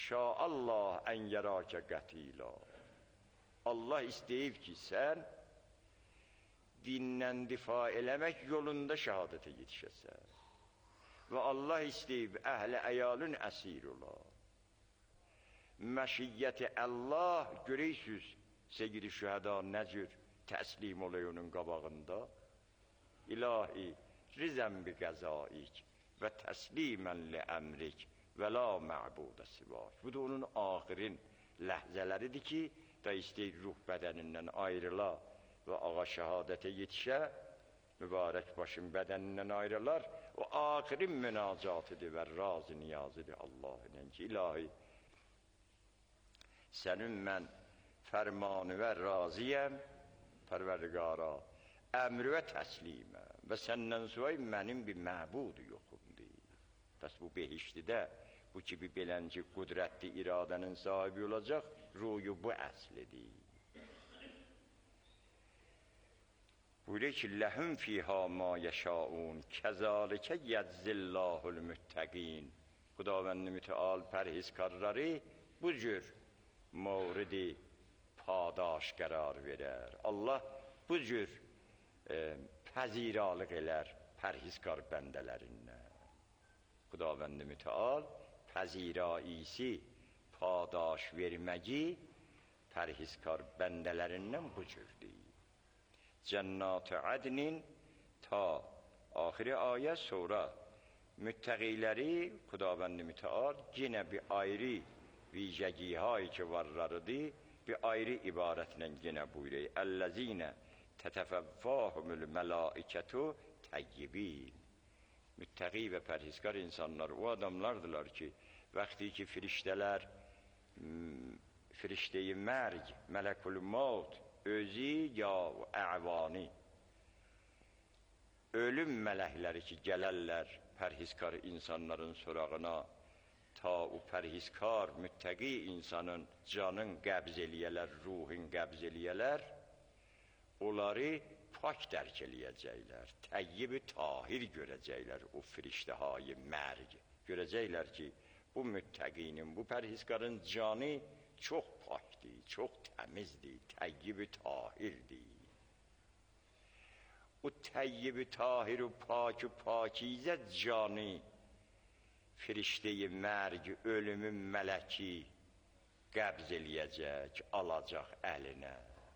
şa'allah ən yərəkə qətila. Allah istəyib ki, sən dindən difa eləmək yolunda şəhadətə yetişəsən. Və Allah istəyib əhli əyalın əsir ola. Məşiyyəti Allah, görəysiniz, sevgili şühəda necür təslim olay onun qabağında. İlahi, rizən bi qəzaik və təslimən li əmrik və la mə'budə sivak. Bu da onun axirin ləhzələridir ki, da istəyir ruh bədənindən ayrıla və ağa şəhadətə yetişə, mübarək başın bədənindən ayrılar, o axirin münacatıdır və razı niyazıdır Allah'ın ki, ilahi, sənin mən fərmanı və raziyəm, pərverdigara, əmri və təsliməm və səndən sonra mənim bir məbudu yoxumdur. Bəs bu behiştidə, bu kimi belənci qudrətli iradənin sahibi olacaq, ruyu bu əslidir. Buyuruyor ki, ləhum fiyha ma yəşaun, kəzalikə yəzzillahul müttəqin. Xudavənd mütəal pərhizkarları bu cür movridi padaş qərar verər. Allah bu cür pəziralıq elər pərhizkar bəndələrindən. Xudavənd mütəal pəziraisi padaş verməci pərhizkar bəndələrindən bu cürdür. Cənnat-ı ədnin ta axiri ayə sonra müttəqiləri Xudavənd mütəal yenə bir ayrı vicəgihay ki varlarıdır, bir ayrı ibarətlə yenə buyuruyor. Əl-ləzinə tətəfəvvahumul mələikətu təyyibin. Müttəqi və pərhizkar insanlar o adamlardırlar ki, vaxtı ki firiştələr, firiştəyi mərg, mələkul maut, özü ya əvani, ölüm mələkləri ki gələrlər pərhizkar insanların sorağına, ta o pərhizkar, müttəqi insanın canın qəbz eləyələr, ruhun qəbz eləyələr, onları pak dərk eləyəcəklər, təyyib-i tahir görəcəklər, o firiştəhayı mərg. Görəcəklər ki, bu müttəqinin, bu pərhizkarın canı çox pakdir, çox təmizdir, təyyib-i tahirdir. O təyyib-i tahir, pak-ı pakizə canı, firiştəyi mərg, ölümün mələki qəbz eləyəcək, alacaq əlinə.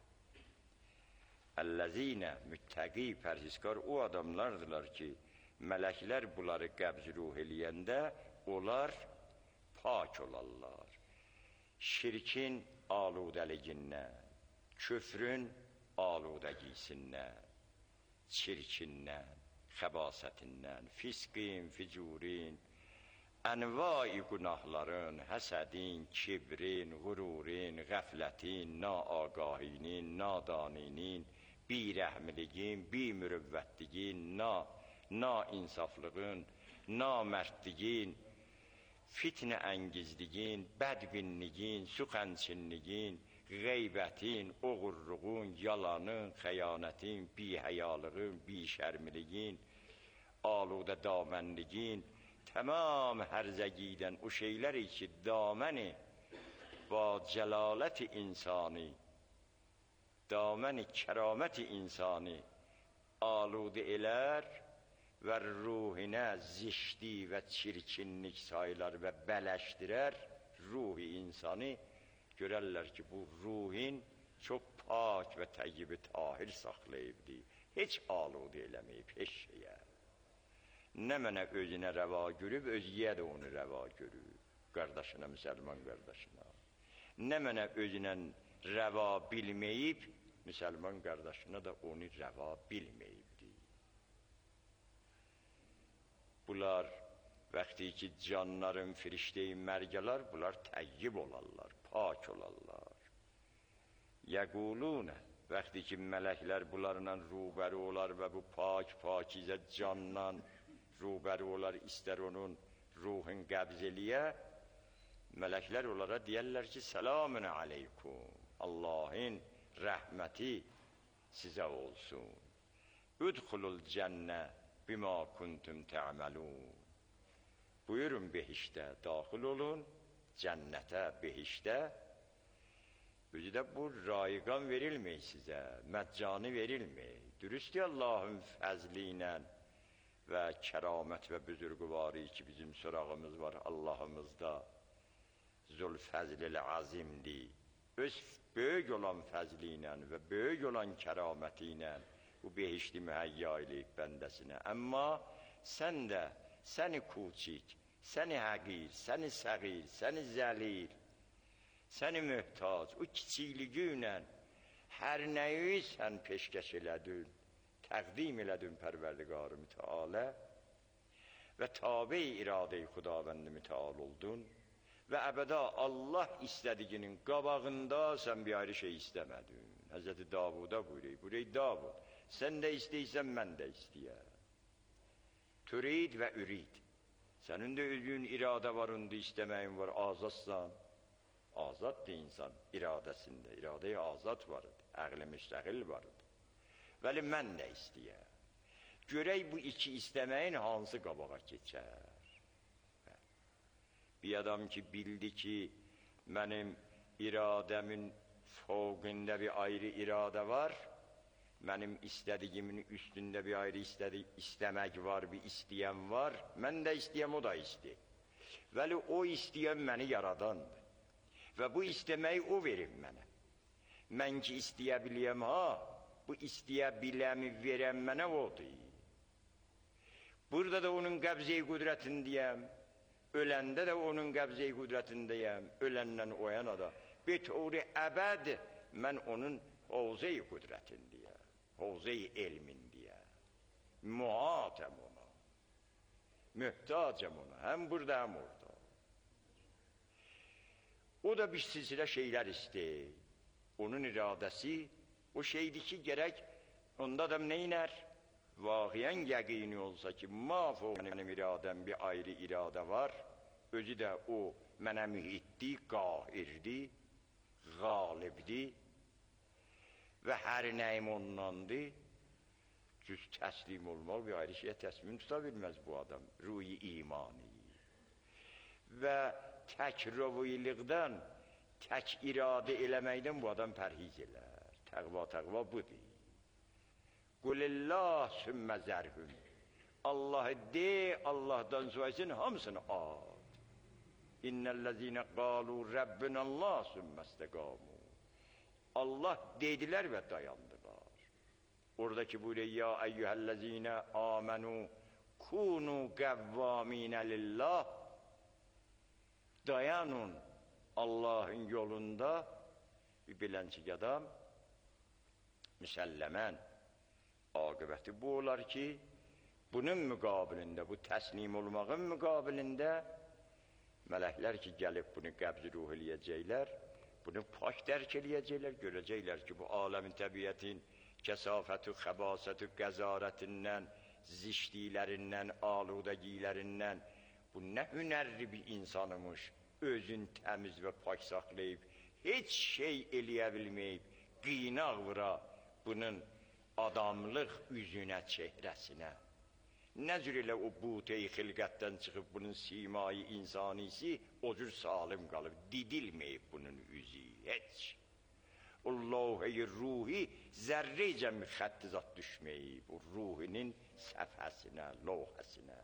Əl-ləzinə müttəqi, pərhizkar o adamlardırlar ki, mələklər bunları qəbz ruh eləyəndə, onlar pak olarlar. Şirkin aludəligindən, küfrün aludəgisindən, çirkindən, xəbasətindən, fisqin, ficurin, ənvai günahların, həsədin, kibrin, qururin, qəflətin, naagahinin, nadaninin, birəhmiliyin, bimürüvvətliyin, nainsaflığın, namərdliyin, fitnə əngizliyin, bədbinliyin, suxənçinliyin, qeybətin, oğurluğun, yalanın, xəyanətin, bihəyalığın, bişərmiliyin, aludə damənliyin, tamam hərzəgidən o şeyləri ki, daməni və cəlaləti insani, daməni kəraməti insani aludə elər və ruhinə zişdi və çirkinlik sayılar və bələşdirər ruhi insanı, görərlər ki, bu ruhin çox pak və təyyib-i tahir saxlayıbdır, heç aludə eləməyib, heç şeyə. Nə mənə özünə rəva görüb, özgəyə də onu rəva görüb, qardaşına, müsəlman qardaşına. Nə mənə özünə rəva bilməyib, müsəlman qardaşına da onu rəva bilməyibdir. Bunlar, vaxtı ki, canların firiştəyi mərgələr, bunlar təyyib olarlar, pak olarlar. Yəqulunə, vaxtı ki, mələklər bunlarla rubəri olar və bu pakizə candan rubəri olar, istər onun ruhun qəbz eləyə, mələklər onlara deyərlər ki, səlamün aleykum, Allahın rəhməti sizə olsun. Udxulul cənnə bima kuntum tə'məlun. Buyurun behişdə daxil olun, cənnətə, behişdə, özü də bu rayqan verilmey sizə, məccani verilmey. Dürüstü Allahın fəzli ilə və kəramət və büzürqüvari ki, bizim sorağımız var Allahımızda, Zülfəzl-i azimdir. Öz böyük olan fəzli ilə və böyük olan kəraməti ilə bu behişti mühəyya eləyib bəndəsinə. Amma sən də, səni kuçik, səni həqir, səni səğir, səni zəlil, səni möhtac, o kiçikliyi ilə hər nəyi sən peşkəş elədin, təqdim elədin Pərverdigar-ı Mütealə və tabi-i iradə-i Xudavənd-i Müteal oldun və əbəda Allah istədiyinin qabağında sən bir ayrı şey istəmədin. Həzrəti Davuda buyuruyor, Davud, sən də istəyirsən, mən də istəyər. Türid və ürid. Sənin də özün iradə var, onda istəməyin var, azadsan. Azaddır insan iradəsində, iradə-i azad vardır, əql-i müstəqil vardır. Vəli mən də istəyər. Görək bu iki istəməyin hansı qabağa keçər? Bir adam ki, bildi ki, mənim iradəmin fövqündə bir ayrı iradə var, mənim istədiyimin üstündə bir ayrı istəmək var, bir istəyən var, mən də istəyəm, o da istəyir. Vəli o istəyən məni yaradandır və bu istəməyi o verir mənə. Mən ki, istəyə biləyəm, bu istəyə biləmi verən mənə odur. Burada da onun qəbz-i qüdrətindəyəm, öləndə də onun qəbz-i qüdrətindəyəm, öləndən oyana da. Betəuri əbəd mən onun hovze-i qüdrətindəyəm, hovze-i elmindəyəm, muhatəm ona, mühtacəm ona, həm burada, həm orada. O da bir silsilə şeylər istəyir. Onun iradəsi o şeydir ki, gərək onda da neynər? Vaqiən yəqini olsa ki, mafo mənim iradəm bir ayrı iradə var, özü də o mənə mühitdir, qahirdir, qalibdir və hər nəyim ondandır. Cüz təslim olmaq bir ayrı şeyə təsmin tuta bilməz bu adam, ruhi imani. Və tək rəviylikdən, tək iradə eləməkdən bu adam pərhiz elər. Təqva budur. Qulillah sümmə zərhün. Allah de, Allah'dan soyasın hamısını ad. İnnellezine qalu Rabbinallah sümməstəqamu. Allah dediler ve dayandılar. Oradaki buyuruyor ya eyyühellezine amenu kunu gevvamine lillah. Dayanın Allah'ın yolunda. Bir biləncik adam müsəlləmən aqibəti bu olar ki, bunun müqabilində, bu təslim olmağın müqabilində mələklər ki, gəlib bunu qəbz ruh eləyəcəklər, bunu pak dərk eləyəcəklər, görəcəklər ki, bu aləmin təbiətin kəsafəti, xəbasəti, qəzarətindən, zişdilərindən, aludəgilərindən bu nə hünərli bir insanımış, özün təmiz və pak saxlayıb, heç şey eləyə bilməyib, qıynaq vura bunun adamlıq üzünə, çehrəsinə. Nə cür elə o butey xilqətdən çıxıb bunun simayı insanisi o cür salim qalıb, didilməyib bunun üzü, heç. O lavh-i ruhi zərrəcə müxətti zat düşməyib, o ruhinin səfhəsinə, lavhəsinə.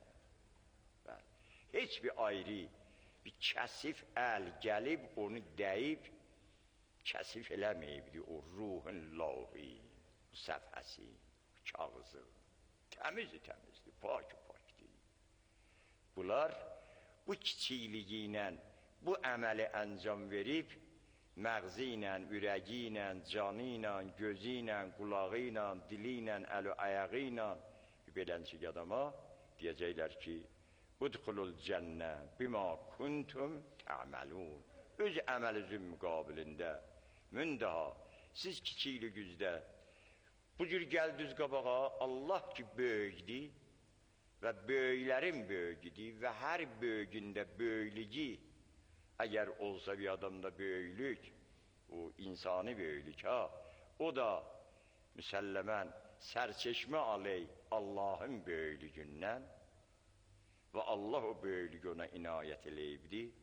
Heç bir ayrı, bir kəsif əl gəlib, onu dəyib, kəsif eləməyibdi o ruhun lavhi, səfhəsi, kağızı. Təmizdir, pak-pakdir. Bunlar bu kiçikliyi ilə, bu əməli əncam verib, məğzi ilə, ürəgi ilə, canı ilə, gözü ilə, qulağı ilə, dili ilə, əli ayağı ilə beləncik adama deyəcəklər ki, udxulul cənnə bima kuntum tə'məlun. Öz əməlinizin müqabilində, mündəha, siz kiçikliyinizdə bu cür gəldiniz qabağa, Allah ki böyükdir və böyüklərin böyükdir və hər böyükündə böyüklüyü, əgər olsa bir adamda böyüklük, o insani böyüklük, o da müsəlləmən sərçeşmə aley Allahın böyüklüyündən və Allah o böyüklüyü ona inayət eləyibdir.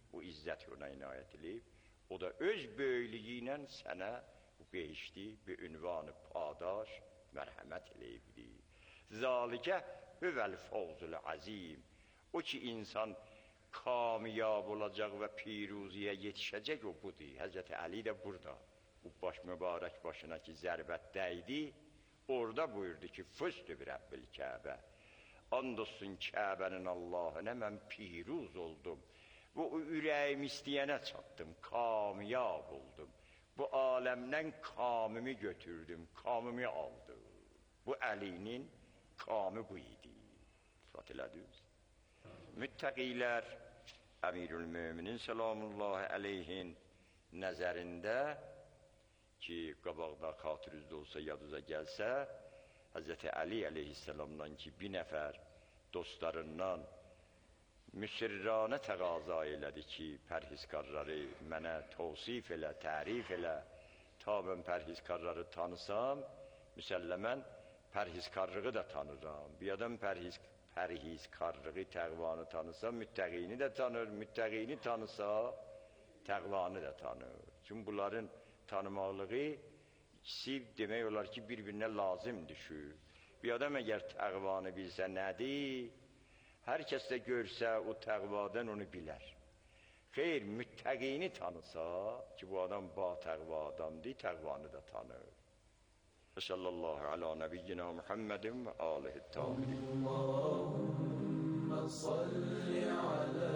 bu izzət ona inayət edib. O da öz böyüklüyü ilə sənə bu qeşdi, bu ünvanı padaş, mərhəmət eləyibdir. Zalikə hüvəl fawzul azim. O ki, insan kamiyab olacaq və piruziyə yetişəcək, o budur. Həzrəti Əli də burada, bu baş mübarək başına ki, zərbət dəydi, orada buyurdu ki, füstü bir Rəbbil Kəbə. And olsun Kəbənin Allahına, mən piruz oldum. Bu ürəyim istəyənə çatdım, kamiyab oldum. Bu aləmdən kamimi götürdüm, kamimi aldım. Bu Əlinin kamı bu idi. İspat elədiniz. Müttəqilər, Əmirül-Möminin selamullahi əleyhin nəzərində ki, qabaqda xatirüzdə olsa, yadınıza gəlsə, Həzrəti Əli əleyhisselamdan ki, bir nəfər dostlarından müsirranə təqaza elədi ki, pərhizkarları mənə tavsif elə, tərif elə, ta mən pərhizkarları tanısam, müsəlləmən pərhizkarlığı da tanıram. Bir adam pərhizkarlığı, təqvanı tanısa, müttəqini də tanır, müttəqini tanısa, təqvanı da tanır. Çünki bunların tanımaqlığı ikisi demək olar ki, bir-birinə lazım düşür. Bir adam əgər təqvanı bilsə nədir, hər kəs də görsə o təqvadan onu bilər. Xeyr, müttəqini tanısa ki, bu adam ba təqva adamdır, təqvanı da tanır. Və sallallahu ala nəbiyyina Muhammedin və alihi tahirin. Allahümme salli ala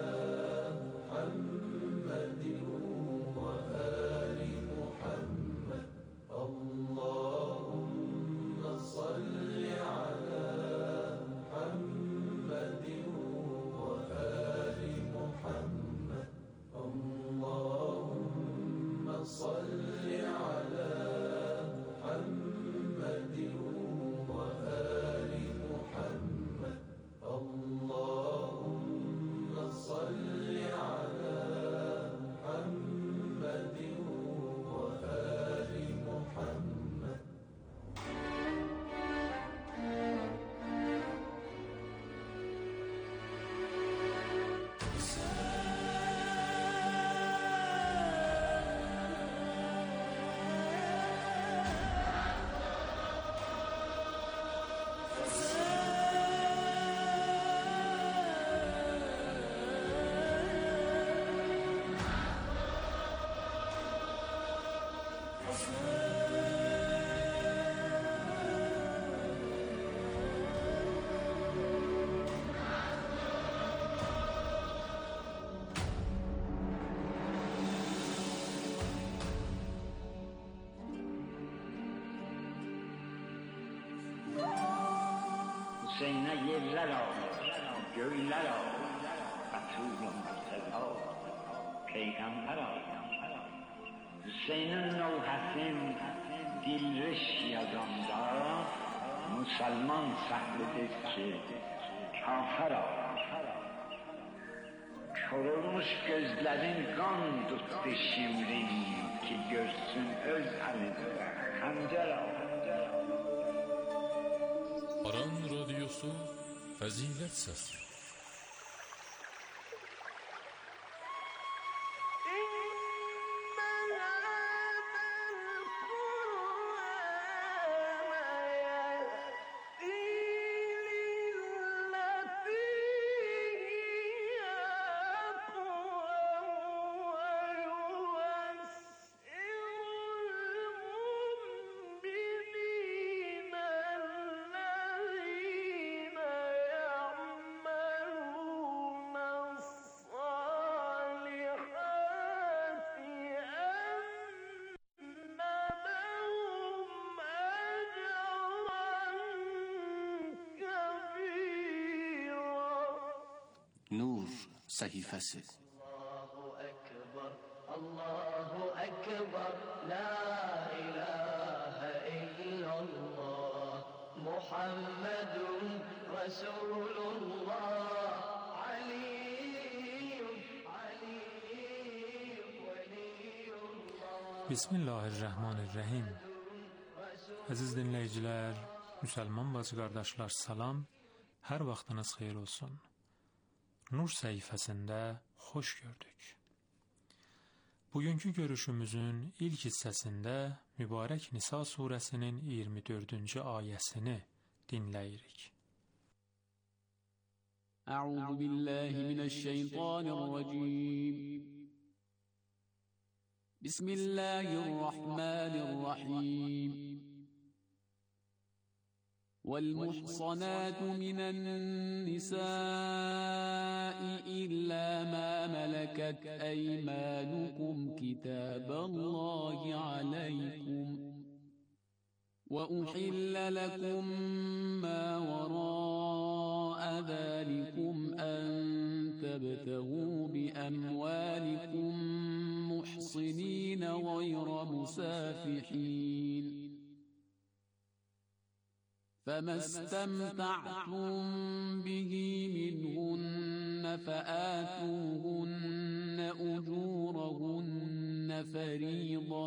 Muhammedin və ali Muhammed. Allahümme salli ala Muhammedin və ali Muhammed. Allahümme salli ala Muhammedin və ali Muhammed. Allahümme salli ala Muhammedin və ali Muhammed. Hüseynə yerlər al, göylər al, Rasulun müstəza, Peyğəmbər al. Hüseynin növhəsin dilriş yazanda, Müsəlman səhlidir ki, kafər al. Körülmüş gözlərin qan tutdu şimrin, ki görsün öz əlində xəncər al. Aran Radyosu Fəzilət Səsi. Nur səhifəsi. Allahu Ekber, Allahu Ekber, La ilahe illallah, Muhammedun Resulullah, Aliyyum, Veliyullah. Bismillahirrahmanirrahim. Əziz dinləyicilər, müsəlman bacı qardaşlar, salam, hər vaxtınız xeyir olsun. Nur səhifəsində xoş gördük. Bugünkü görüşümüzün ilk hissəsində mübarək Nisa surəsinin 24-cü ayəsini dinləyirik. Əuzu billahi mineşşeytanirracim. Bismillahirrahmanirrahim. وَالْمُحْصَنَاتُ مِنَ النِّسَاءِ إِلَّا مَا مَلَكَتْ أَيْمَانُكُمْ كِتَابَ اللَّهِ عَلَيْكُمْ وَأُحِلَّ لَكُمْ مَا وَرَاءَ ذَلِكُمْ أَن تَبْتَغُوا بِأَمْوَالِكُمْ مُحْصِنِينَ غَيْرَ مُسَافِحِينَ فَمَا اسْتَمْتَعْتُمْ بِهِ مِنْهُنَّ فَآتُوهُنَّ أُجُورَهُنَّ فَرِيضَةً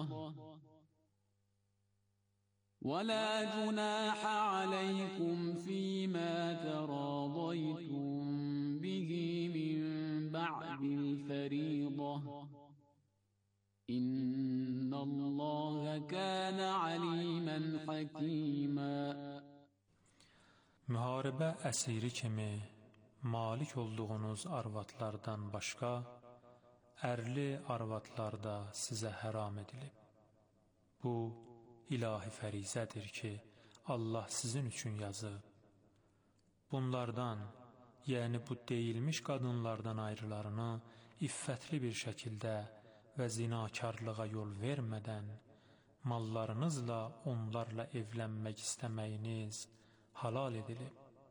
وَلَا جُنَاحَ عَلَيْكُمْ فِيمَا تَرَاضَيْتُمْ بِهِ مِنْ بَعْدِ الْفَرِيضَةِ إِنَّ اللَّهَ كَانَ عَلِيمًا حَكِيمًا. Müharibə əsiri kimi malik olduğunuz arvadlardan başqa, ərli arvadlar da sizə həram edilib. Bu, ilahi fərizədir ki, Allah sizin üçün yazıb. Bunlardan, yəni bu deyilmiş qadınlardan ayrılarını iffətli bir şəkildə və zinakarlığa yol vermədən, mallarınızla onlarla evlənmək istəməyiniz halal edilib.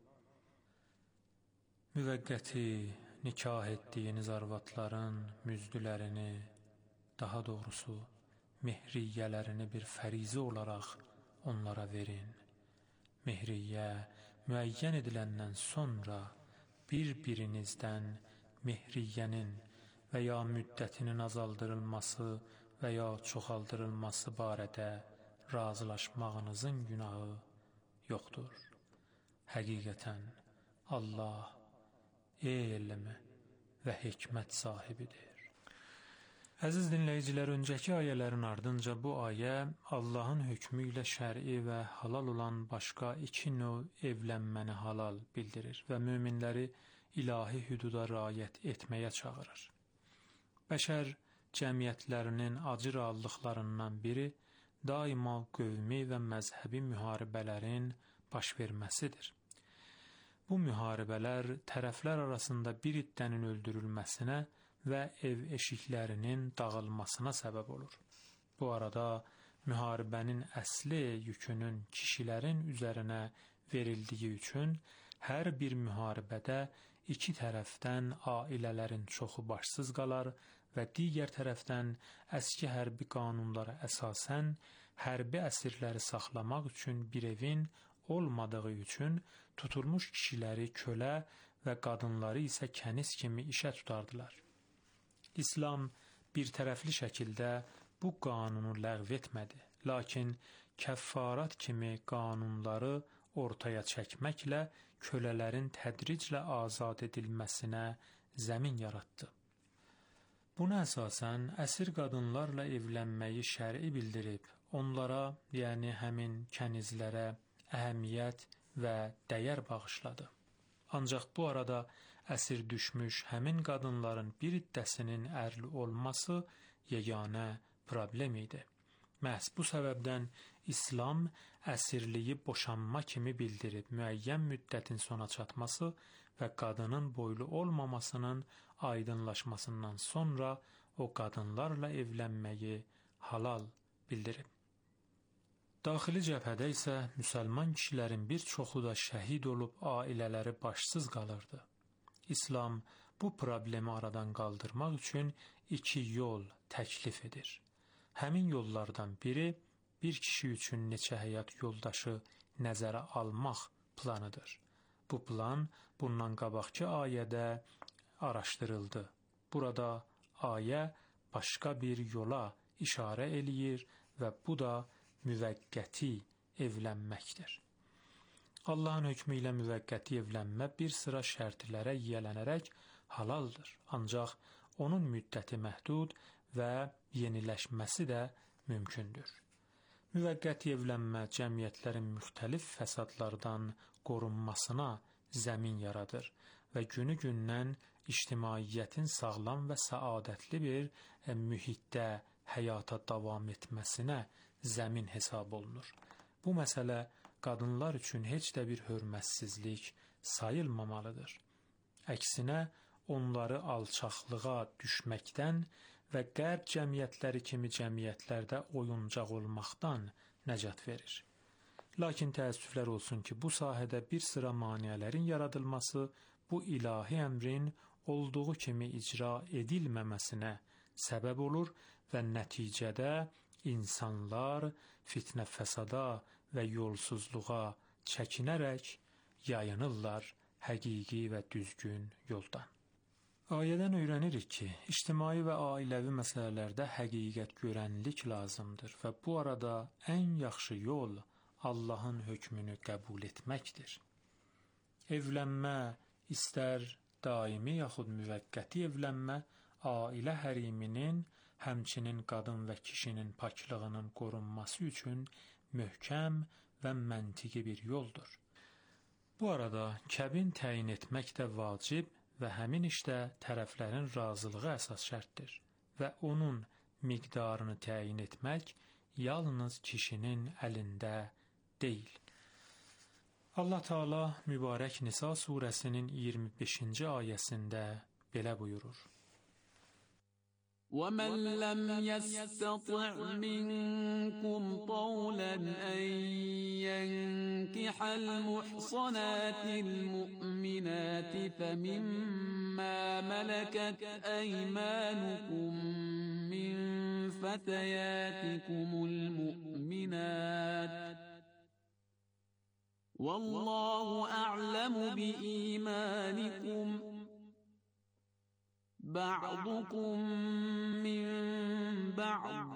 Müvəqqəti nikah etdiyiniz arvadların müzdülərini, daha doğrusu mehriyyələrini bir fərizə olaraq onlara verin. Mehriyyə müəyyən ediləndən sonra bir-birinizdən mehriyyənin və ya müddətinin azaldırılması və ya çoxaldırılması barədə razılaşmağınızın günahı yoxdur. Həqiqətən Allah elm və hikmət sahibidir. Əziz dinləyicilər, öncəki ayələrin ardınca bu ayə Allahın hökmü ilə şər'i və halal olan başqa iki növ evlənməni halal bildirir və möminləri ilahi hüduda riayət etməyə çağırır. Bəşər cəmiyyətlərinin acı reallıqlarından biri daima qövmi və məzhəbi müharibələrin baş verməsidir. Bu müharibələr tərəflər arasında bir iddənin öldürülməsinə və ev eşiklərinin dağılmasına səbəb olur. Bu arada müharibənin əsli yükünün kişilərin üzərinə verildiyi üçün hər bir müharibədə iki tərəfdən ailələrin çoxu başsız qalar və digər tərəfdən əski hərbi qanunlara əsasən hərbi əsirləri saxlamaq üçün bir evin olmadığı üçün tutulmuş kişiləri kölə və qadınları isə kəniz kimi işə tutardılar. İslam bir tərəfli şəkildə bu qanunu ləğv etmədi, lakin kəffarat kimi qanunları ortaya çəkməklə kölələrin tədriclə azad edilməsinə zəmin yaratdı. Buna əsasən əsir qadınlarla evlənməyi şər'i bildirib, onlara, yəni həmin kənizlərə əhəmiyyət və dəyər bağışladı. Ancaq bu arada əsir düşmüş həmin qadınların bir iddəsinin ərli olması yeganə problem idi. Məhz bu səbəbdən İslam əsirliyi boşanma kimi bildirib, müəyyən müddətin sona çatması və qadının boylu olmamasının aydınlaşmasından sonra o qadınlarla evlənməyi halal bildirib. Daxili cəbhədə isə müsəlman kişilərin bir çoxu da şəhid olub ailələri başsız qalırdı. İslam bu problemi aradan qaldırmaq üçün iki yol təklif edir. Həmin yollardan biri bir kişi üçün neçə həyat yoldaşı nəzərə almaq planıdır. Bu plan bundan qabaqki ayədə araşdırıldı. Burada ayə başqa bir yola işarə eləyir və bu da müvəqqəti evlənməkdir. Allahın hökmü ilə müvəqqəti evlənmə bir sıra şərtlərə yiyələnərək halaldır. Ancaq onun müddəti məhdud və yeniləşməsi də mümkündür. Müvəqqəti evlənmə cəmiyyətlərin müxtəlif fəsadlardan qorunmasına zəmin yaradır və günü-gündən ictimaiyyətin sağlam və səadətli bir mühitdə həyata davam etməsinə zəmin hesab olunur. Bu məsələ qadınlar üçün heç də bir hörmətsizlik sayılmamalıdır. Əksinə, onları alçaqlığa düşməkdən və qərb cəmiyyətləri kimi cəmiyyətlərdə oyuncaq olmaqdan nəcat verir. Lakin təəssüflər olsun ki, bu sahədə bir sıra maneələrin yaradılması bu ilahi əmrin olduğu kimi icra edilməməsinə səbəb olur və nəticədə insanlar fitnə fəsada və yolsuzluğa çəkinərək yayınırlar həqiqi və düzgün yoldan. Ayədən öyrənirik ki, ictimai və ailəvi məsələlərdə həqiqət görənlik lazımdır və bu arada ən yaxşı yol Allahın hökmünü qəbul etməkdir. Evlənmə, istər daimi yaxud müvəqqəti evlənmə, ailə həriminin, həmçinin qadın və kişinin paklığının qorunması üçün möhkəm və məntiqi bir yoldur. Bu arada kəbin təyin etmək də vacib və həmin işdə tərəflərin razılığı əsas şərtdir və onun miqdarını təyin etmək yalnız kişinin əlində deyil. Allah Teala mübarək Nisa surəsinin 25-ci ayəsində belə buyurur. وَمَنْ لَمْ يَسْتَطِعْ مِنْكُمْ طَوْلًا أَنْ يَنْكِحَ الْمُحْصَنَاتِ الْمُؤْمِنَاتِ فَمِمَّا مَلَكَتْ أَيْمَانُكُمْ مِنْ فَتَيَاتِكُمُ الْمُؤْمِنَاتِ وَاللَّهُ أَعْلَمُ بِإِيمَانِكُمْ بَعْضُكُمْ مِنْ بَعْضٍ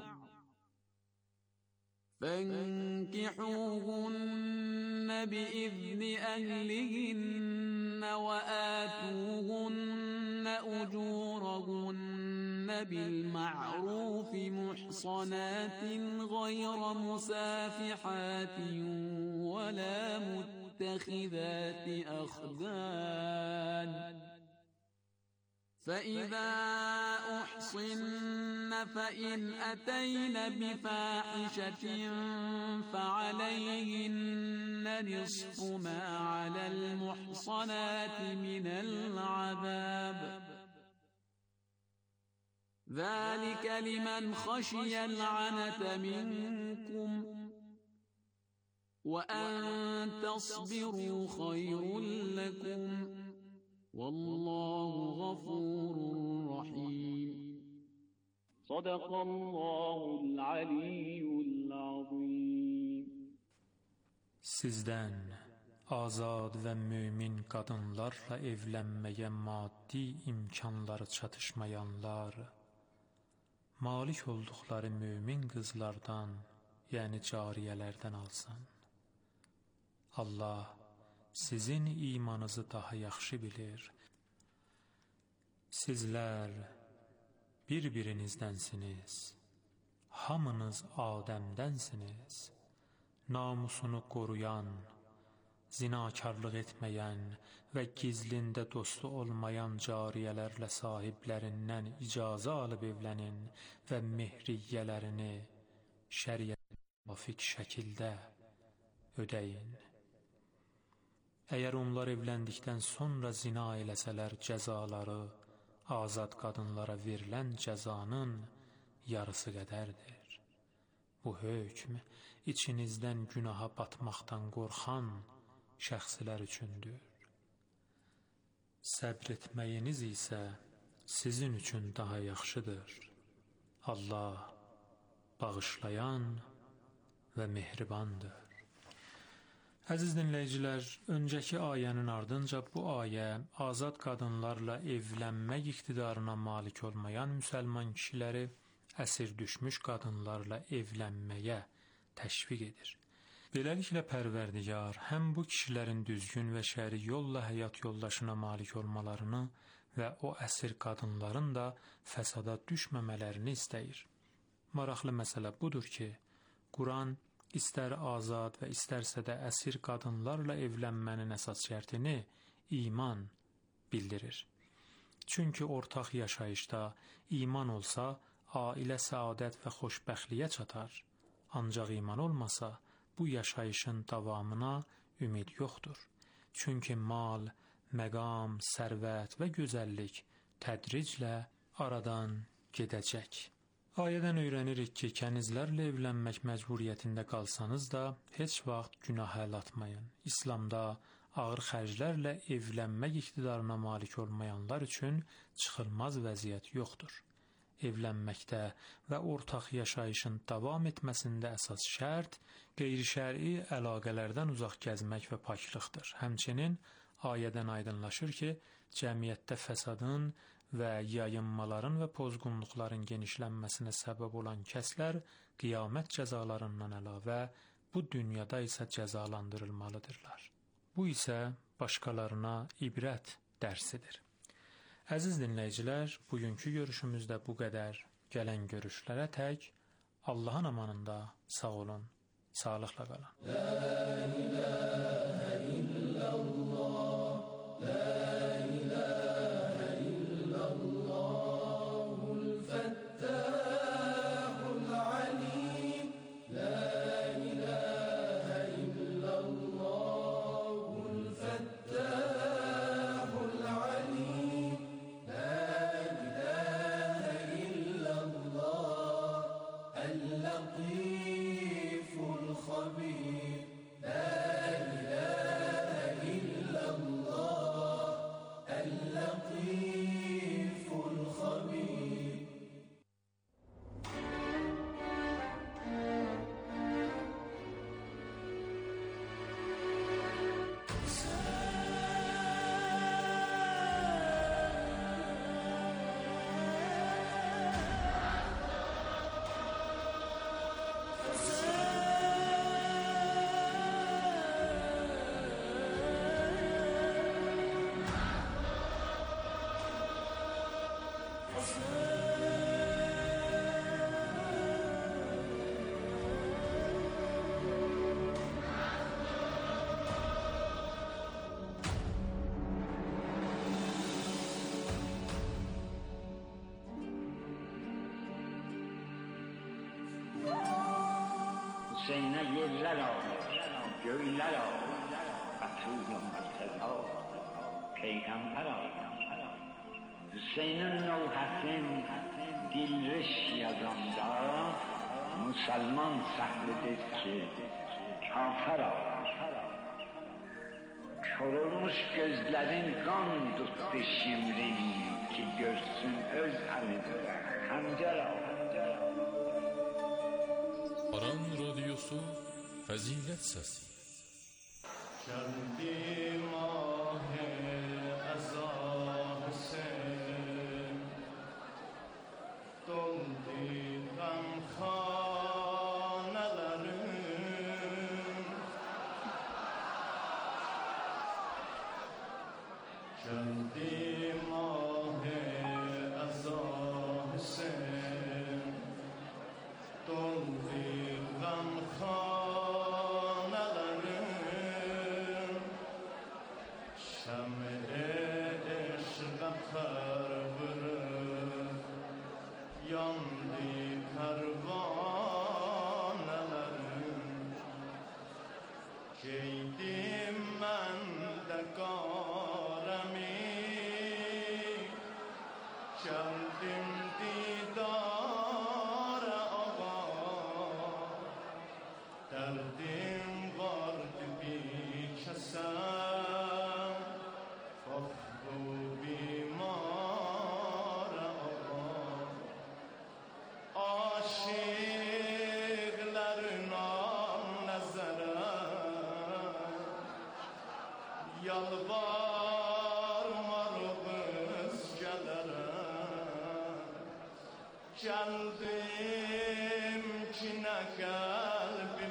فَانكِحُوهُنَّ بِإِذْنِ أَهْلِهِنَّ وَآتُوهُنَّ أُجُورَهُنَّ بِالْمَعْرُوفِ مُحْصَنَاتٍ غَيْرَ مُسَافِحَاتٍ وَلَا مُتَّخِذَاتِ أَخْدَانٍ فَإِذَا أُحْصِنَّ فَإِنْ أَتَيْنَ بِفَاحِشَةٍ فَعَلَيْهِنَّ نِصْفُ مَا عَلَى الْمُحْصَنَاتِ مِنَ الْعَذَابِ ذَلِكَ لِمَنْ خَشِيَ الْعَنَتَ مِنْكُمْ وَأَنْ تَصْبِرُوا خَيْرٌ لَكُمْ وَاللَّهُ غَفُورٌ رَحِيمٌ صدق الله العلي العظيم. Sizdən azad və mömin qadınlarla evlənməyə maddi imkanları çatışmayanlar, malik olduqları mömin qızlardan, yəni cariyələrdən alsın. Allah sizin imanınızı daha yaxşı bilir. Sizlər bir-birinizdənsiniz, hamınız Adəmdənsiniz. Namusunu qoruyan, zinakarlıq etməyən və gizlində dostu olmayan cariyələrlə sahiblərindən icazə alıb evlənin və mehriyyələrini şəriətə müvafiq şəkildə ödəyin. Əgər onlar evləndikdən sonra zina eləsələr, cəzaları azad qadınlara verilən cəzanın yarısı qədərdir. Bu hökm içinizdən günaha batmaqdan qorxan şəxslər üçündür. Səbr etməyiniz isə sizin üçün daha yaxşıdır. Allah bağışlayan və mehribandır. Əziz dinləyicilər, öncəki ayənin ardınca bu ayə azad qadınlarla evlənmək iqtidarına malik olmayan müsəlman kişiləri əsir düşmüş qadınlarla evlənməyə təşviq edir. Beləliklə Pərverdigar həm bu kişilərin düzgün və şəri yolla həyat yoldaşına malik olmalarını və o əsir qadınların da fəsada düşməmələrini istəyir. Maraqlı məsələ budur ki, Quran istər azad və istərsə də əsir qadınlarla evlənmənin əsas şərtini iman bildirir. Çünki ortaq yaşayışda iman olsa, ailə səadət və xoşbəxtliyə çatar. Ancaq iman olmasa, bu yaşayışın davamına ümid yoxdur. Çünki mal, məqam, sərvət və gözəllik tədriclə aradan gedəcək. Ayədən öyrənirik ki, kənizlərlə evlənmək məcburiyyətində qalsanız da heç vaxt günah əl atmayın. İslamda ağır xərclərlə evlənmək iqtidarına malik olmayanlar üçün çıxılmaz vəziyyət yoxdur. Evlənməkdə və ortaq yaşayışın davam etməsində əsas şərt qeyri-şər'i əlaqələrdən uzaq gəzmək və paklıqdır. Həmçinin ayədən aydınlaşır ki, cəmiyyətdə fəsadın və yayınmaların və pozğunluqların genişlənməsinə səbəb olan kəslər qiyamət cəzalarından əlavə bu dünyada isə cəzalandırılmalıdırlar. Bu isə başqalarına ibrət dərsidir. Əziz dinləyicilər, bugünkü görüşümüzdə bu qədər. Gələn görüşlərə tək Allahın amanında sağ olun, sağlıqla qalın. La ilahə illallah, la ilahə illallahul fəttahul alim, la ilahə illallahul fəttahul alim, اللطيف الخبير لا إله إلا الله اللطيف الخبير. Hüseyn'e yerler alır, göyler alır, atıyor mesela, peygamber alır. Hüseyin'in nevhetin dilriş yazanda, Müslüman sahibidir ki, kafir alır. Körülmüş gözlerin kan tuttu şimrin ki görsün öz elinde hancar alır. Aran Radyosu Fəzilət Səsi. Şərdi mah-ı əzah-ı doldu qəmxanələrim. Şərdi mah-ı əzah-ı doldu غمخانلرم شمع عشق پرورم yandı pervanelerim giydim ben de garemi geldim didara ağa derdim vardı bir kesen fakru bimara ağa aşıkların al nezere yalvarmar biz gelere geldim ki ne kalbi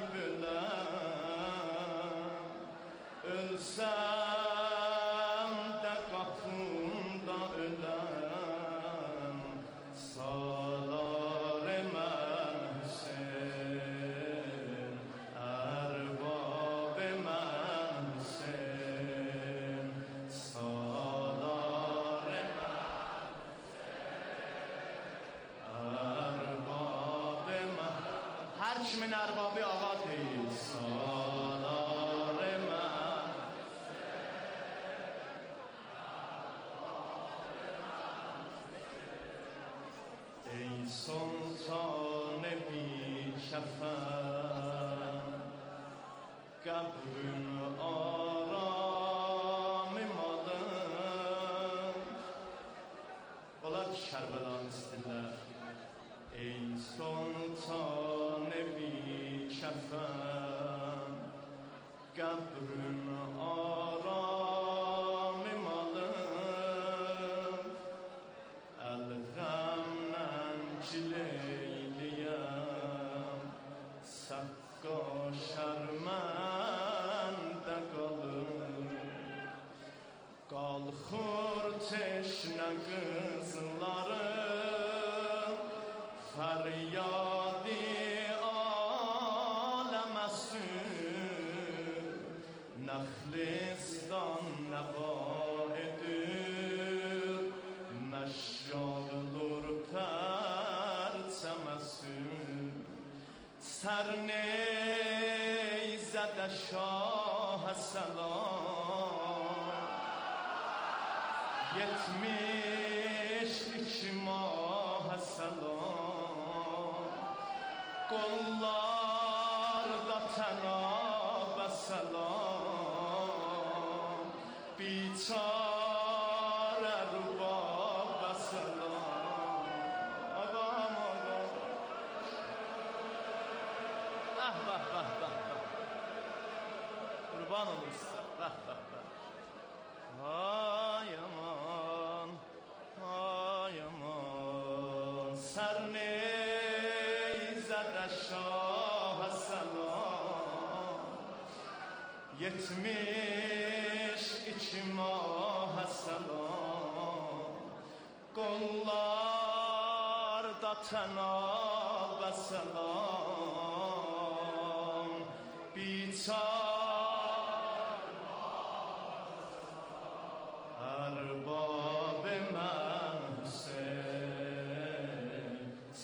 bilen ölsem de kapımda ölüm چشم اربابی آقا ای سالار من ای سلطان بی کفن قبرün آرام مالın Onlar ki Kərbəlanı istəyirlər Ey sultan bi kəfən Qəbrün aram malın Əl-qəmnən cileyliyəm Səqqa şərməndə qalır Qalxır teşnə qızlarım Fəryadi aləməsün Nəxlistan nəqaidir Məşyaldur pərçəməsün Sərneyzədə şahə səlam 72 mah səlam Qollarda tənabə səlam Biçarə rübabə səlam Ağam, ağam Bəh, bəh, bəh, bəh Qurban olur sizə, bəh, bəh, bəh Ay aman, ay aman Sərneyzədə şahə səlam 72 mah səlam Qollarda tənabə səlam Biçar Ərbab mən Hüseyin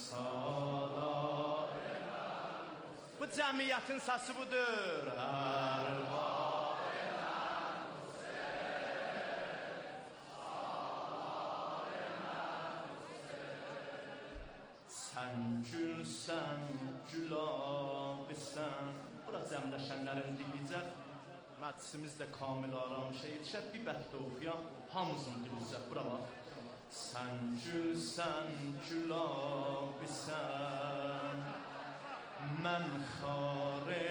Salar Bu cəmiyyətin səsi budur Ərbab mən Hüseyin Salar Sən gülsən, gülabisən Bura cəmləşənlərin diliyəcək Məclisimiz də kamil aramışa yetişər Bir bəhtdə oxuyan hamısını dilizəcək Bura bax Sən gülsən, gülabisən Mən xarı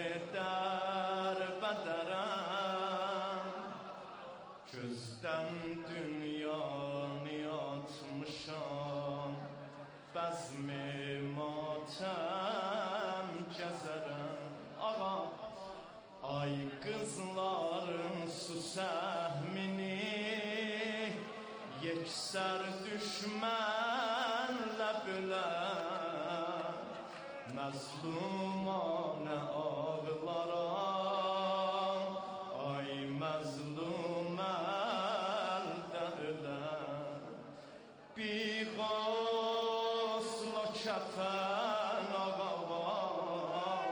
dərbədərəm Gözdən dünyanı atmışam Bəzmi matəm gəzərəm Ağa Ay qızların su səhmini Yeksər düşmənlə bilər Məzlumanə ağlaram Ay məzlum əldə ölər Bir qosla kəfən ağalar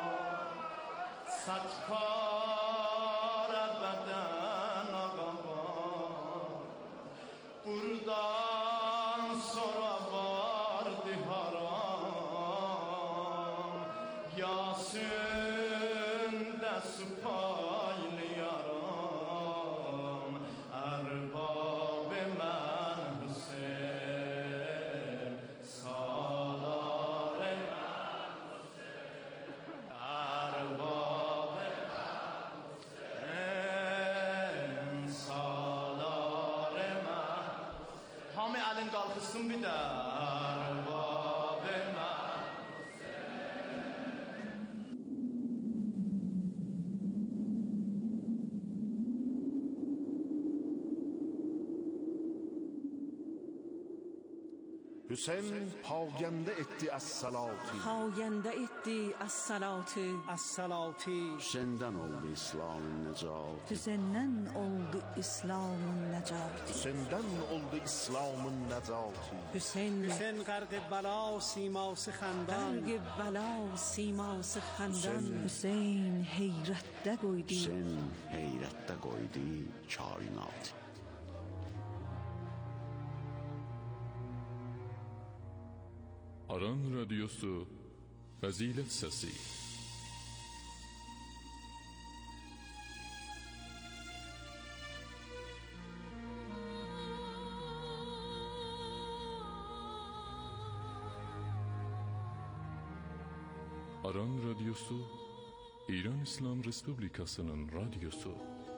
Satpara bədən ağalar Buradan sonra vardı haram Yasin'də supaylayaram Ərbab-ı mən Hüseyin Salar mən Hüseyin Ərbab-ı mən Hüseyin Salar mən Hamı əlin qalxısın bir də Ərbab-ı mən Hüseyin pagende etti as-salati. payende etti as-salati. as-salati. Hüseyin'den oldu İslam'ın necat. Hüseyin'den oldu İslam'ın necat. Hüseyin'den oldu İslam'ın necati. Hüseyin غرق بلا سیماس خندان. غرق بلا سیماس خندان. Hüseyin heyrətdə qoydu. Hüseyin heyrətdə qoydu kainat. Aran Radyosu Fəzilət Səsi. Aran Radyosu İran İslam Respublikasının radyosu.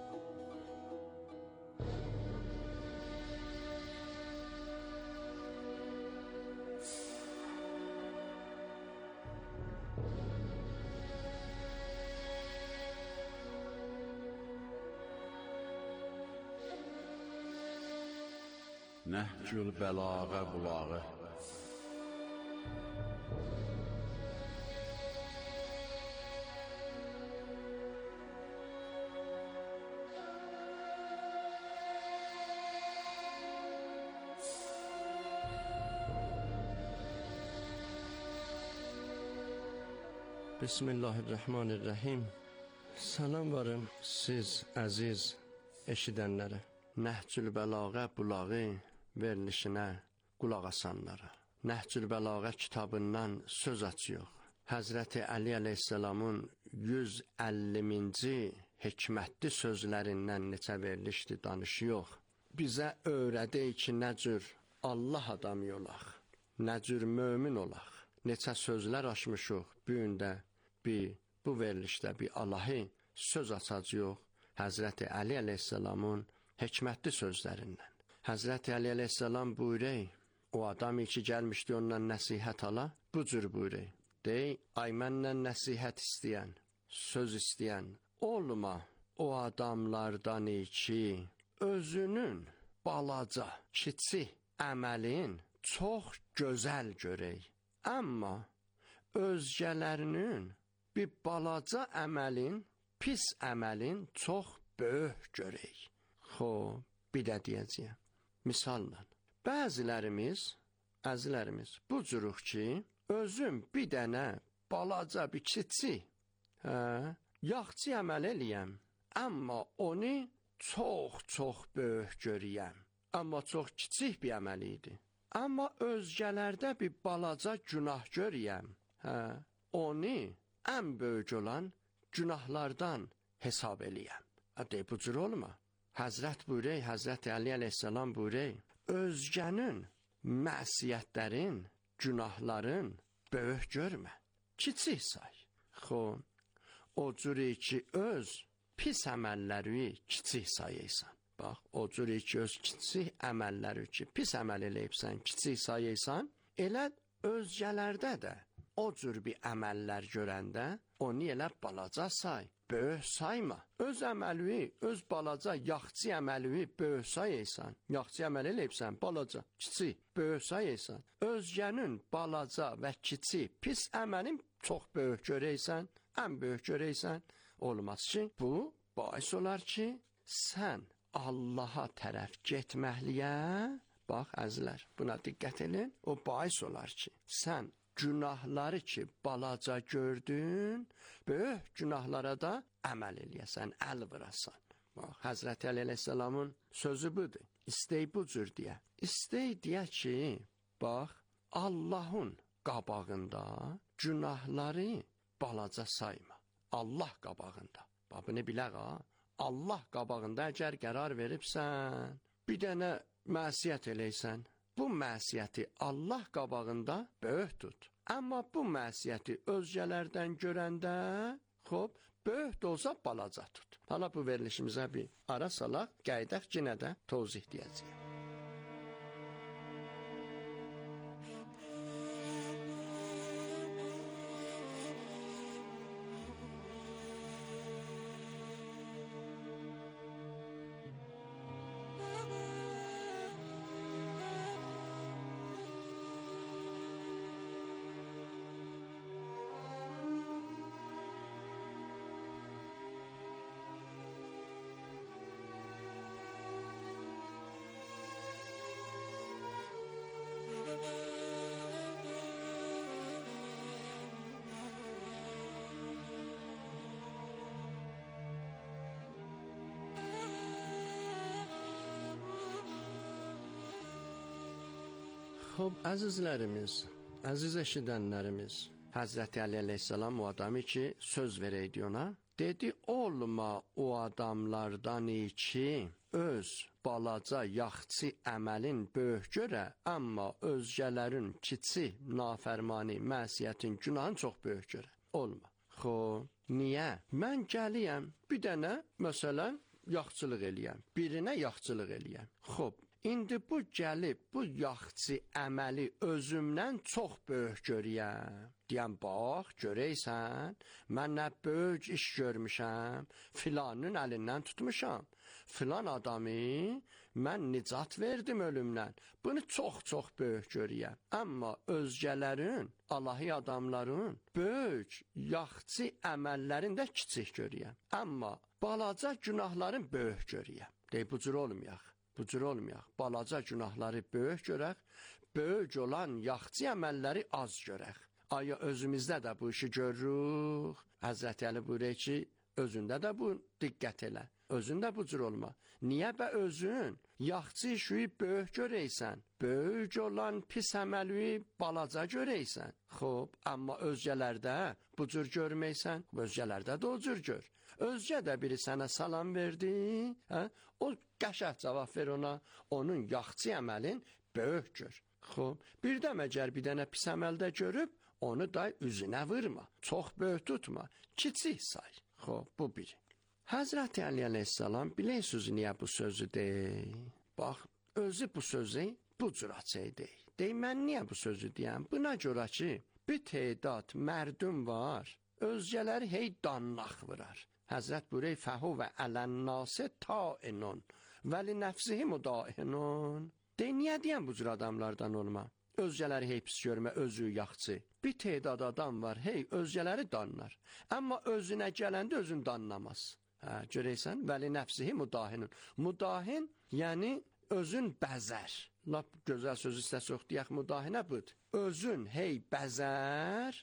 Nəhcül bəlağa bulağı. Bismillahirrahmanirrahim. Salam varım siz əziz eşidənlərə. Nəhcül Bəlağa bulağı verilişinə qulaq asanlara. Nəhcül Bəlağa kitabından söz açıyor. Həzrəti Əli əleyhissalamın 150-ci hikmətli sözlərindən neçə verilişdir danışıyor. Bizə öyrədir ki, nə cür Allah adamı olaq, nə cür mömin olaq. Neçə sözlər açmışıq, bu gündə bu verilişdə bir Allahı söz açacaq Həzrəti Əli əleyhissalamın hikmətli sözlərindən. Həzrəti Əli əleyhissalam buyuruyor, o adam ki gəlmişdi ondan nəsihət ala, bu cür buyuruyor. Dey, ay məndən nəsihət istəyən, söz istəyən, olma o adamlardan ki, özünün balaca, kiçik əməlin çox gözəl görək. Amma özgələrinin bir balaca əməlin, pis əməlin çox böyük görək. Xoş, bir də deyəcəyəm. Misalla, əzilərimiz bu cürük ki, özüm bir dənə balaca, bir kiçik, yaxçı əməl eləyəm, amma onu çox böyük görəyəm. Amma çox kiçik bir əməl idi. Amma özgələrdə bir balaca günah görəyəm, onu ən böyük olan günahlardan hesab eləyəm. Deyib, bu cür olma. Həzrət buyuruyor, Həzrəti Əli əleyhissalam buyuruyor, özgənin məsiyətlərin, günahların böyük görmə, kiçik say. Xoş, o cür ki, öz pis əməlləri kiçik sayıysan. Bax, o cür ki, öz kiçik əməlləri ki, pis əməl eləyibsən, kiçik sayıysan, elə özgələrdə də o cür bir əməllər görəndə, onu elə balaca say, böyük sayma. Öz əməli, öz balaca, yaxçı əməli böyük sayıysan, yaxçı əməl eləyibsən, balaca, kiçik, böyük sayıysan, özgənin balaca və kiçik, pis əməlin çox böyük görəysən, ən böyük görəysən, olmaz ki, bu bais olar ki, sən Allaha tərəf getməkliyə, bax əzlər, buna diqqət edin, o bais olar ki, sən günahları ki, balaca gördün, böyük günahlara da əməl eləyəsən, əl vırasan. Bax, Həzrəti Əli əleyhissalamın sözü budur. İstey bu cür deyə. İstey deyə ki, bax, Allahın qabağında günahları balaca sayma. Allah qabağında. Bax, bunu biləq ha. Allah qabağında əgər qərar veribsən, bir dənə məsiyyət eləysən, bu məsiyyəti Allah qabağında böyük tut. Amma bu məsiyyəti özgələrdən görəndə, böyük də olsa balaca tut. Hala bu verilişimizə bir ara salaq, qəydək yenə də tozih deyəcəyəm. Xoş, əzizlərimiz, əziz eşidənlərimiz, Həzrəti Əli əleyhissalam o adamı ki, söz verəydi ona, dedi, olma o adamlardan ki, öz balaca yaxçı əməlin böyük görə, amma özgələrin kiçik nafərmani, məsiyətin, günahın çox böyük görə. Olma. Xoş, niyə? Mən gəliyəm, bir dənə, məsələn, yaxçılıq eləyəm, birinə yaxçılıq eləyəm. Xoş, indi bu gəlib, bu yaxçı əməli özümdən çox böyük görəyəm. Deyəm, bax, görəysən, mən nə böyük iş görmüşəm, filanın əlindən tutmuşam, filan adamı mən nicat verdim ölümdən, bunu çox-çox böyük görəyəm. Amma özgələrin, Allahi adamların böyük yaxçı əməllərində kiçik görəyəm. Amma balaca günahların böyük görəyəm. Deyib, bu cür olmayaq. Bu cür olmayaq. Balaca günahları böyük görək, böyük olan yaxçı əməlləri az görək. Aya özümüzdə də bu işi görürük. Həzrəti Əli buyurur ki, özündə də bu diqqət elə. Özündə bu cür olma. Niyə bə özün yaxçı işi böyük görəysən? Böyük olan pis əməli balaca görəysən. Xoş, amma özgələrdə bu cür görməysən, özgələrdə də o cür gör. Özgə də biri sənə salam verdi, o qəşəng cavab ver ona, onun yaxçı əməlin böyük gör. Xoş, bir də məgər bir dənə pis əməldə görüb, onu da üzünə vurma, çox böyük tutma, kiçik say. Xoş, bu biri. Həzrəti Əli əleyhissalam bilirsiniz niyə bu sözü deyil? Bax, özü bu sözü bu cür açıq deyil. Deyil, mən niyə bu sözü deyəm? Buna görə ki, bir tədad mərdum var, özgələri hey dannaq vurar. Həzrət buyuruyor, fəhuvə ələnnası tainun və li nəfsihi müdahinun. Deyil, niyə deyəm bu cür adamlardan olma? Özgələri hey pis görmə, özü yaxçı. Bir tədad adam var, hey özgələri danlar. Amma özünə gələndə özün danlamaz. Görəysən, vəli nəfsihi müdahinun. Müdahin, yəni özün bəzər. Lap gözəl söz istəsə yox deyək, müdahinə budur. Özün hey bəzər,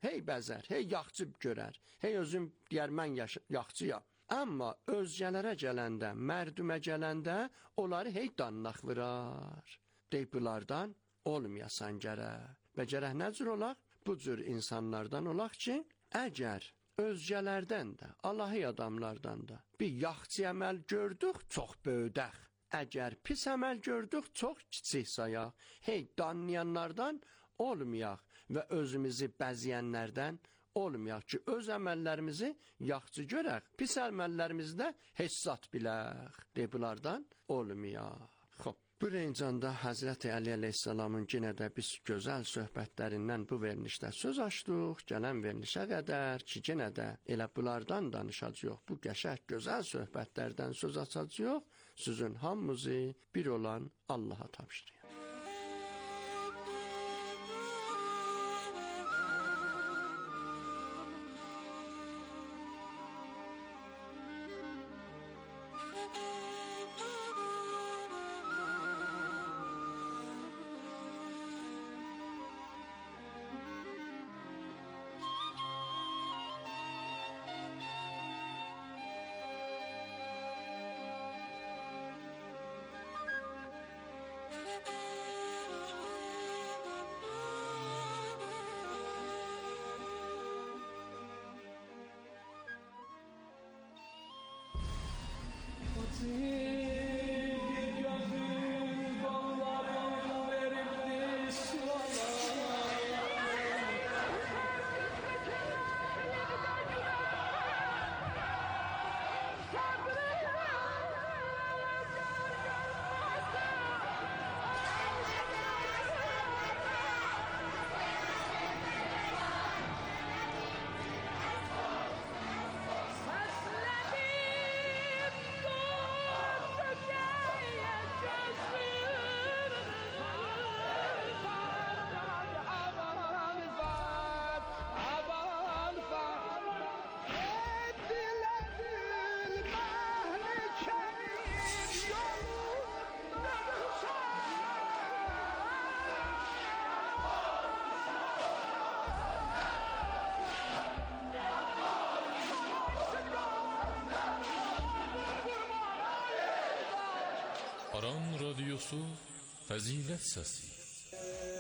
hey yaxçı görər. Hey özün deyər, mən yaxçıyam. Amma özgələrə gələndə, mərdümə gələndə, onları hey dannaq vurar. Deyib, bunlardan olmayasan gərək. Və gərək nə cür olaq? Bu cür insanlardan olaq ki, əgər özgələrdən də, Allahi adamlardan da bir yaxçı əməl gördük, çox böyüdək. Əgər pis əməl gördük, çox kiçik sayaq. Hey, danlayanlardan olmayaq və özümüzü bəzəyənlərdən olmayaq ki, öz əməllərimizi yaxçı görək, pis əməllərimizi də heç zat bilək. Bunlardan olmayaq. Xoş. Bu rencanda Həzrəti Əli əleyhissalamın yenə də biz gözəl söhbətlərindən bu verilişdə söz açdıq, gələn verilişə qədər ki, yenə də elə bunlardan danışacaq, bu qəşəng gözəl söhbətlərdən söz açacaq, sizin hamımızı bir olan Allaha tapşırıyıq. Aran Radyosu Fəzilət Səsi.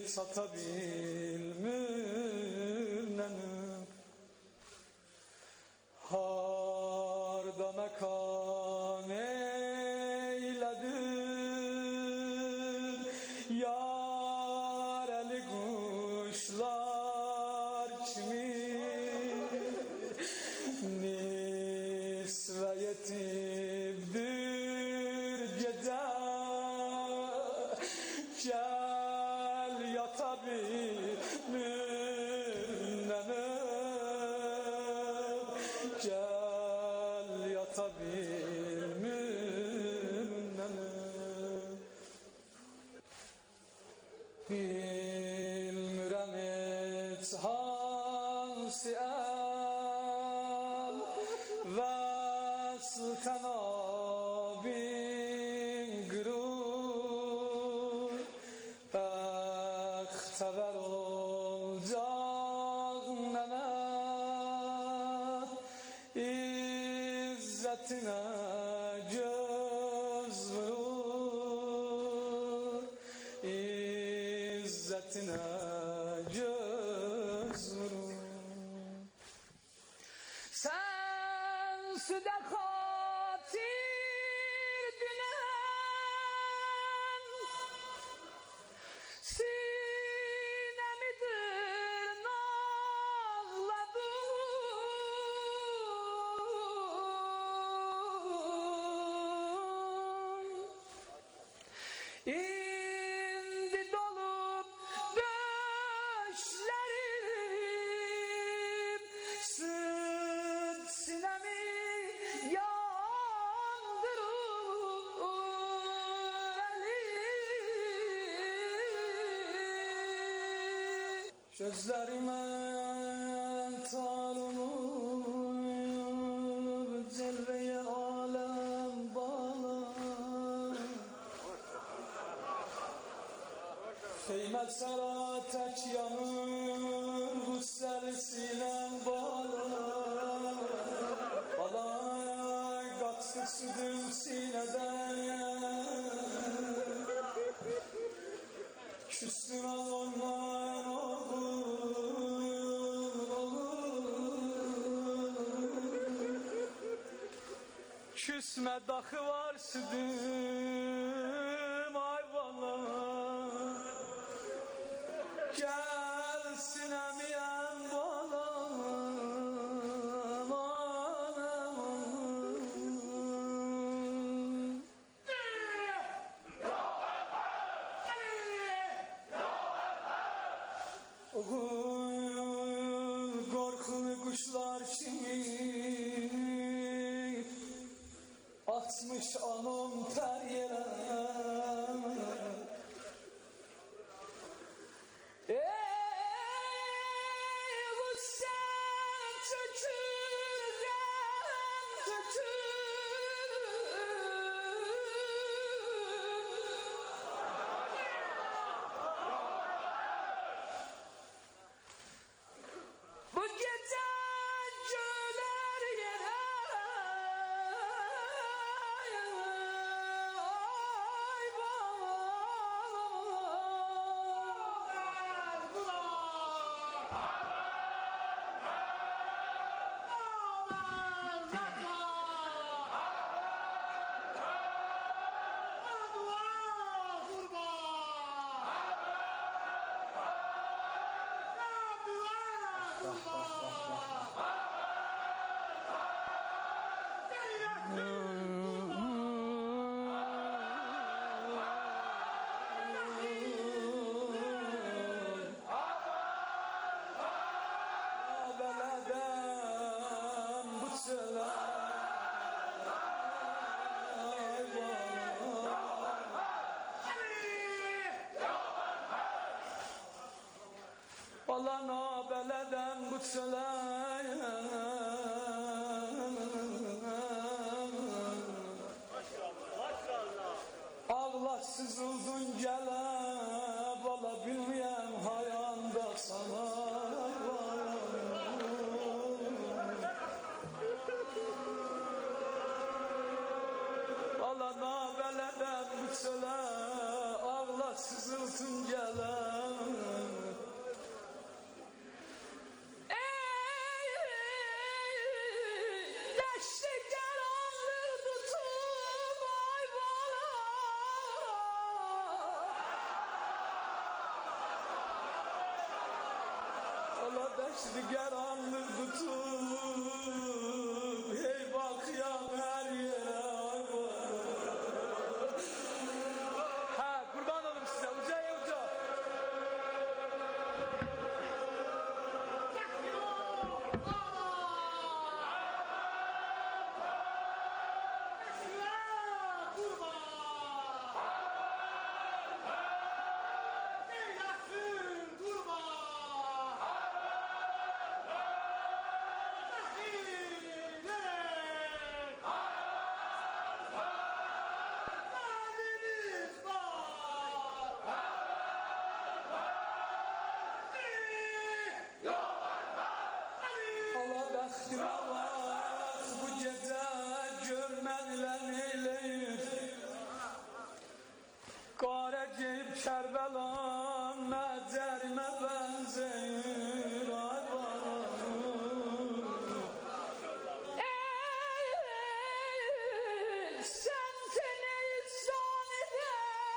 çata bilmürlənim Hardana kan eylədir Yar əli quşlar kimi Nisvə yetibdir gecə Gəl yata bilmürlənim Gəl yata bilmürlənim Bilmirəm heç hansı əl Vəsl tənabin qürur Bəxtəvər olacaq nənə İzzətinə göz vurur İzzətinə göz vurur Sən südə xatir dünən Sinəmidir nağladım İndi dolup döşlerim Süt sinemi yandırır Gözlerime tanımır Celveye alem bağlar Kıymet sana tek yanır Güzel sinem bağlar Balay kaçtı südüm sineden Küstüm alonlar Küsme daxı var südüm ayvalar Gel sinemiyem balam anam Korkulu kuşlar kimi Atmış anam ter yere Ey bu sen çökürden çökür Bu gece göler yere Balana beleden kutsalayım Ağlaksız uzun gele bala bilmeyen hayanda sana Balana beleden kutsala ağlaksız sızılsın gelen. Deşti karanlık tutum ay bana. Ola deşti karanlık tutum. Hey bak ya her yere ay bana. Ha kurban olurum size uca ya uca. Allah bəxtimə bax, bu gecə görmənlə neyləyir. Qara geyib Kərbəlan məcərimə bənzəyir. Ay bana. Səmtini zanidə.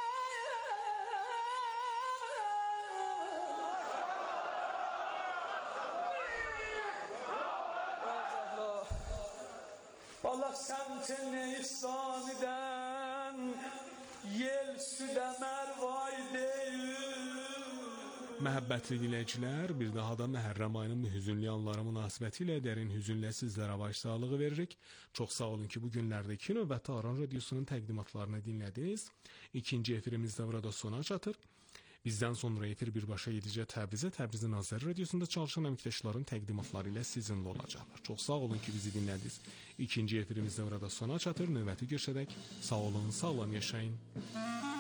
Allah semtini İslami'den yel südə mərvay deyil. Məhəbbətli dinləyicilər, bir daha da Məhərrəm ayının hüzünlü anları münasibətilə dərin hüzünlə sizlərə başsağlığı veririk. Çox sağ olun ki, bu günlərdə 2 növbəti Aran Radiosunun təqdimatlarını dinlədiniz. İkinci efirimiz də burada sona çatır. Bizdən sonra efir birbaşa gedəcək Təbrizə. Təbrizin Azəri Radiosunda çalışan əməkdaşların təqdimatları ilə sizinlə olacaqlar. Çox sağ olun ki, bizi dinlədiniz. İkinci efirimiz də burada sona çatır. Növbəti görüşədək sağ olun, sağlam yaşayın.